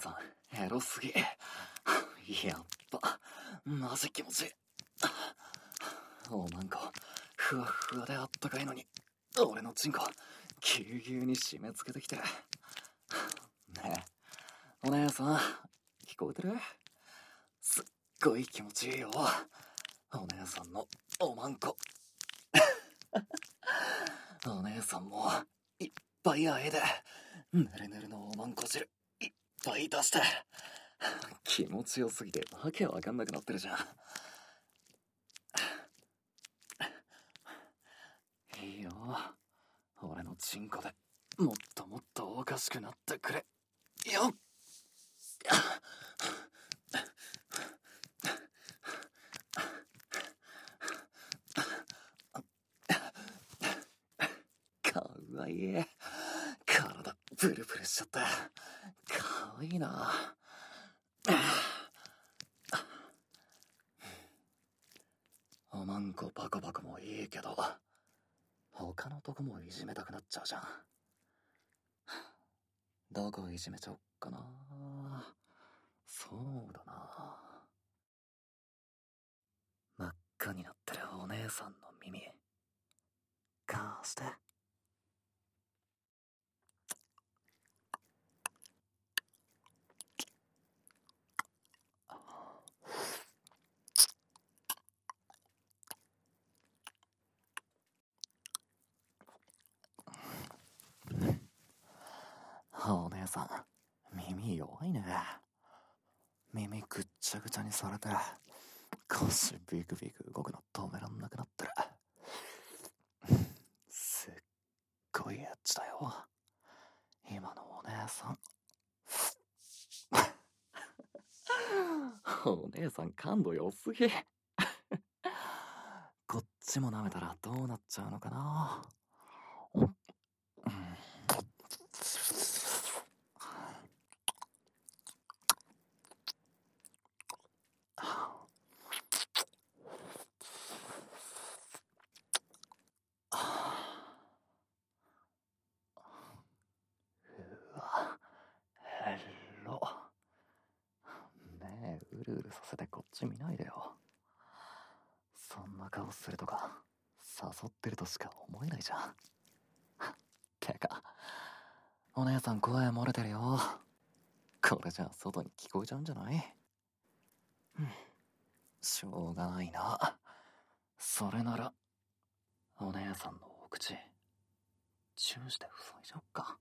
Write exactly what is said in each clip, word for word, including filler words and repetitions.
さんエロすぎ。やっぱマジ気持ちいい。おまんこふわふわであったかいのに、俺のチンコぎゅうぎゅうに締め付けてきてる。ねえお姉さん、聞こえてる？すっごい気持ちいいよ、お姉さんのおまんこ。お姉さんもいっぱいあえでぬるぬるのおまんこ汁いっぱい出して。気持ちよすぎてわけわかんなくなってるじゃん。いいよ、俺のチンコでもっともっとおかしくなってくれよっ。かわいい。体ブルブルしちゃった。かわいいな。おまんこバコバコもいいけど、他のとこもいじめたくなっちゃうじゃん。どこいじめちゃおっかな。そうだな、真っ赤になってるお姉さんの耳貸して。お姉さん耳弱いね。耳ぐっちゃぐちゃにされて腰ビクビク動くの止めらんなくなってる。すっごいエッチだよ今のお姉さん。お姉さん感度良すぎ。こっちも舐めたらどうなっちゃうのかな。うん、うわ、ヘロ。ねえ、うるうるさせてこっち見ないでよ。そんな顔するとか誘ってるとしか思えないじゃん。てかお姉さん声漏れてるよ。これじゃあ外に聞こえちゃうんじゃない？うん、しょうがないな。それならお姉さんのお口チューして塞いじゃおっか。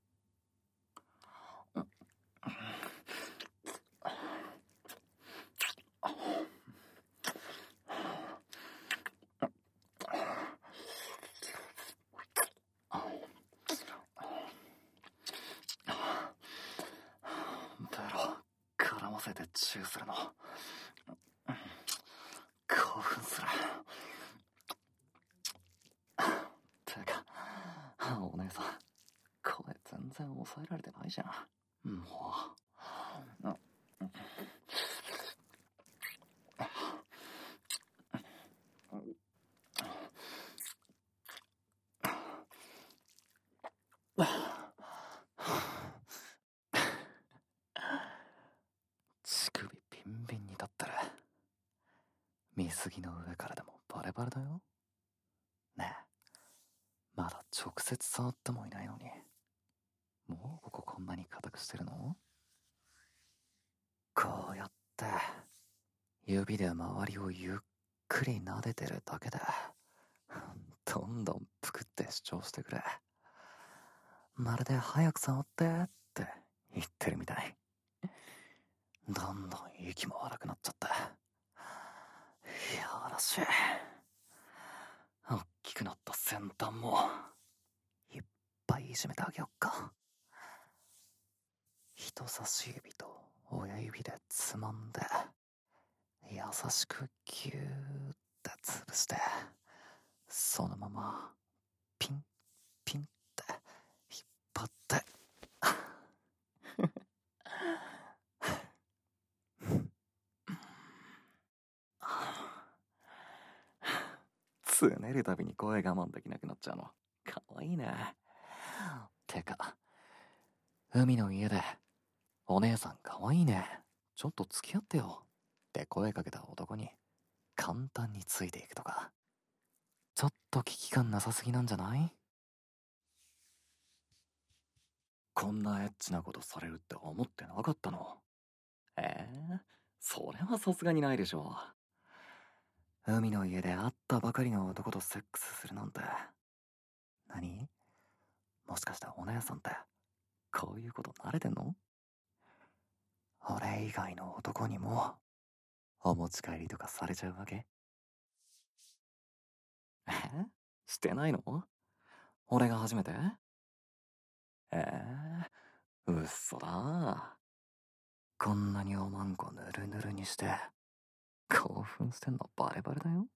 ベロ絡ませてチューするの興奮する。てかお姉さん声全然抑えられてないじゃん。もう乳首ビンビンに立ってる。水着の上からでもバレバレだよ。ねえ、まだ直接触ってもいないのにもうこここんなに硬くしてるの？こうやって指で周りをゆっくり撫でてるだけでどんどんぷくって主張してくれ。まるで早く触ってって言ってるみたい。どんどん息も荒くなっちゃって。よろしい。おっきくなった先端もいっぱいいじめてあげよっか。人差し指と親指でつまんで優しくギューって潰して、そのままピンピンって引っ張ってつねるたびに声我慢できなくなっちゃうのかわいいね。てか海の家でお姉さんかわいいね。ちょっと付き合ってよ。って声かけた男に簡単についていくとか。ちょっと危機感なさすぎなんじゃない？こんなエッチなことされるって思ってなかったの？ええー、それはさすがにないでしょう。海の家で会ったばかりの男とセックスするなんて。何？もしかしてお姉さんってこういうこと慣れてんの？俺以外の男にもお持ち帰りとかされちゃうわけ？え？してないの？俺が初めて？ええー、うっそだ。こんなにおまんこぬるぬるにして興奮してんのバレバレだよ。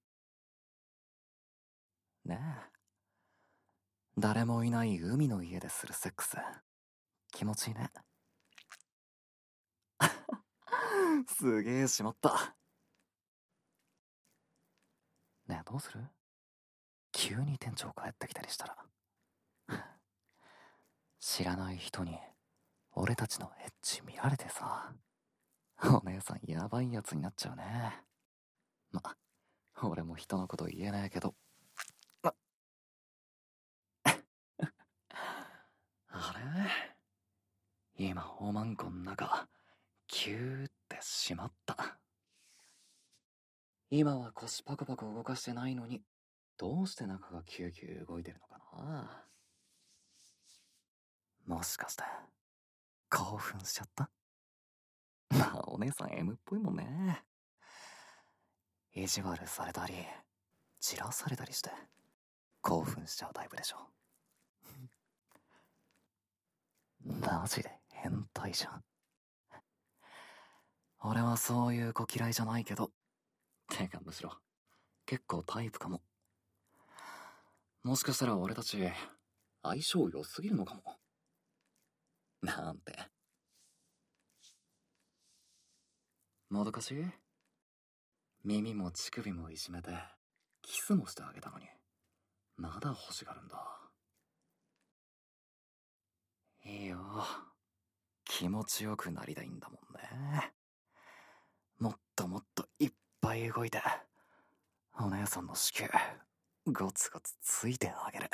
ねえ、誰もいない海の家でするセックス気持ちいいね。すげえしまった。ねえ、どうする？急に店長帰ってきたりしたら。知らない人に俺たちのエッチ見られてさ、お姉さんやばいやつになっちゃうね。ま、俺も人のこと言えないけど。ああれ？今おまんこん中キューってしまった。今は腰パコパコ動かしてないのに、どうして中がキューキュー動いてるのかな？もしかして興奮しちゃった？まあお姉さん エム っぽいもんね。意地悪されたりじらされたりして興奮しちゃうタイプでしょ。マジで変態じゃん。俺はそういう子嫌いじゃないけど、てかむしろ結構タイプかも。もしかしたら俺たち相性良すぎるのかもなんて。もどかしい？耳も乳首もいじめてキスもしてあげたのにまだ欲しがるんだ。いいよ、気持ちよくなりたいんだもんね。もっともっといっぱい動いてお姉さんの子宮ゴツゴツついてあげる。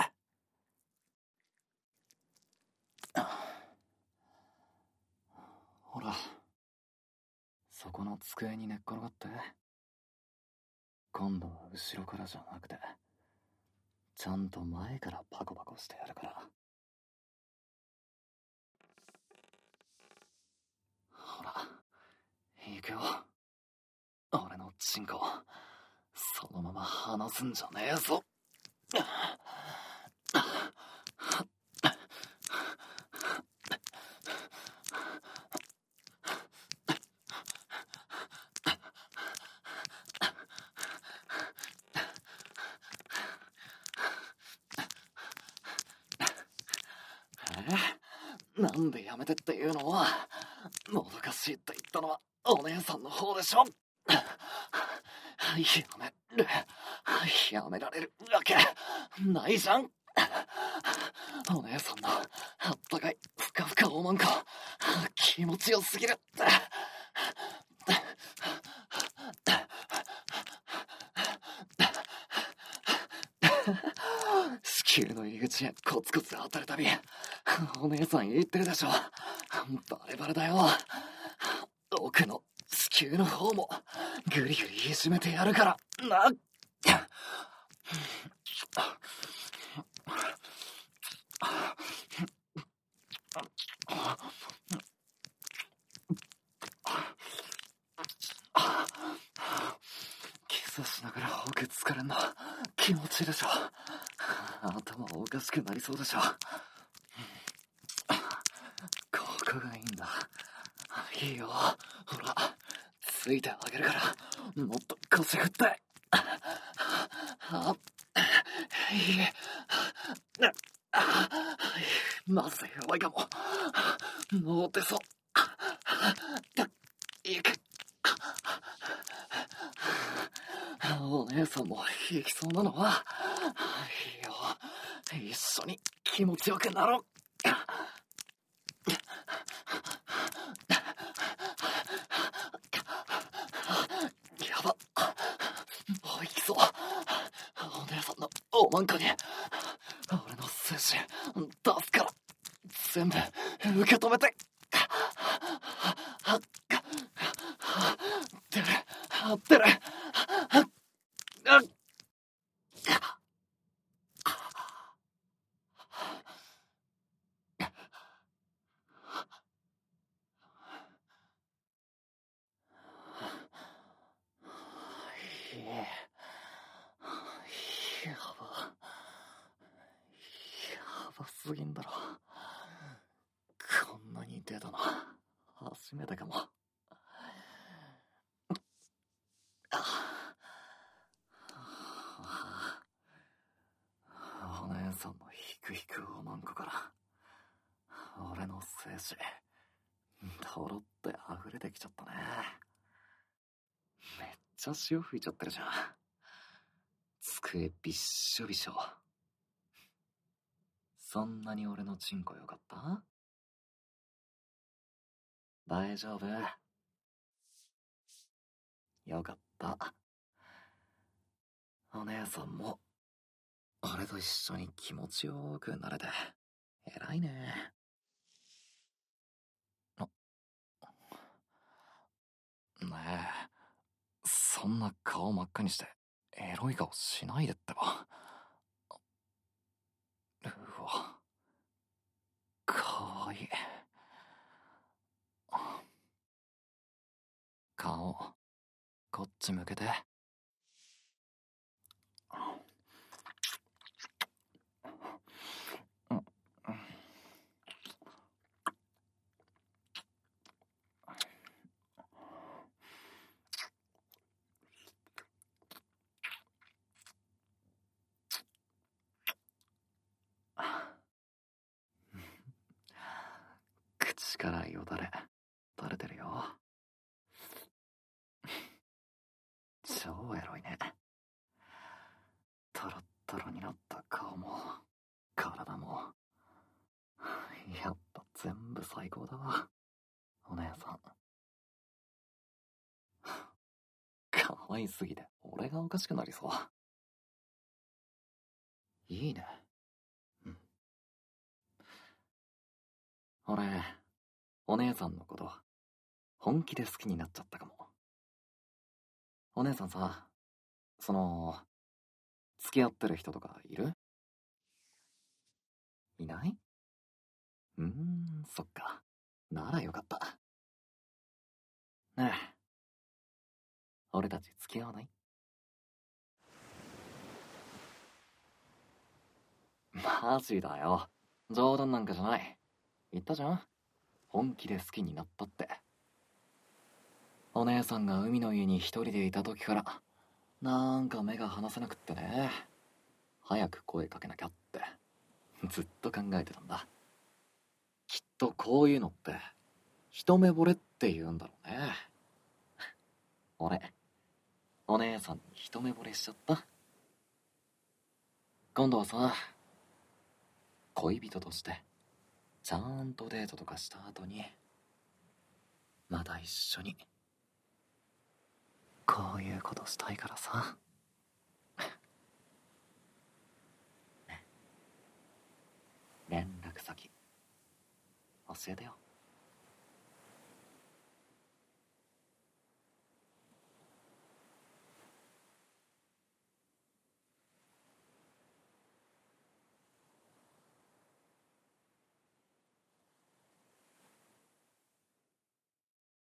ほら、そこの机に寝っ転がって。今度は後ろからじゃなくてちゃんと前からパコパコしてやるから。ほら、行くよ。俺のチンコそのまま離すんじゃねえぞ。え？なんでやめてっていうの？もどかしいって言ったのはお姉さんの方でしょ。やめるやめられるわけないじゃん。お姉さんのあったかいふかふかおまんこ気持ちよすぎる。子宮の入り口へコツコツ当たるたびお姉さん言ってるでしょ。バレバレだよ。奥の子宮の方もグリグリいじめてやるからな。キスしながら奥疲れんの気持ちいいでしょ。頭おかしくなりそうでしょ。ここがいいんだ。いいよ、ほらついてあげるからもっと腰振って。あいいまずい弱いかも。もう出そう。いく。お姉さんも行きそうなのはいいよ、一緒に気持ちよくなろう。 なんかに俺の精神出すから全部受け止めて。出る出る。やばやばすぎんだろ。こんなに出たの初めてかも。お姉さんのヒクヒクおまんこから俺の精子ドロって溢れてきちゃったね。めっちゃ潮吹いちゃってるじゃん。机びっしょびしょ。そんなに俺のチンコよかった？大丈夫。よかった。お姉さんも俺と一緒に気持ちよくなれて偉いね。あ、ねえ、そんな顔真っ赤にしてエロい顔しないでってば。うわ、かわいい。顔こっち向けて。うん、口からよだれ垂れてるよ。超エロいね。トロットロになった顔も体もやっぱ全部最高だわ。お姉さん可愛すぎて俺がおかしくなりそう。いいね。うん。俺お姉さんのこと本気で好きになっちゃったかも。お姉さんさ、その付き合ってる人とかいる？いない？うーん、そっか。ならよかった。ねえ、俺たち付き合わない？マジだよ。冗談なんかじゃない。言ったじゃん、本気で好きになったって。お姉さんが海の家に一人でいた時からなんか目が離せなくってね。早く声かけなきゃってずっと考えてたんだ。きっとこういうのって一目惚れって言うんだろうね。俺お姉さんに一目惚れしちゃった。今度はさ、恋人としてちゃんとデートとかした後にまた一緒にこういうことしたいからさ。ね、連絡先教えてよ。